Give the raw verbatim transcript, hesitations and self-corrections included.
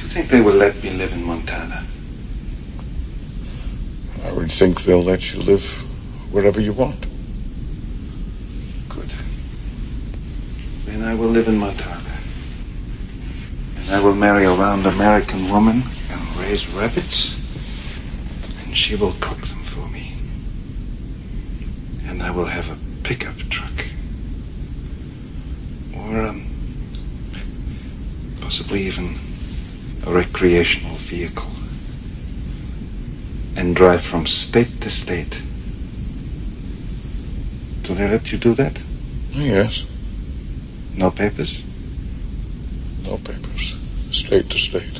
think they will let me live in Montana? I would think they'll let you live wherever you want. Good. Then I will live in Montana. And I will marry a round American woman and raise rabbits. And she will cook them for me. And I will have a pickup truck. Or, um, possibly even a recreational vehicle. And drive from state to state. Do they let you do that? Yes. No papers? No papers. State to state.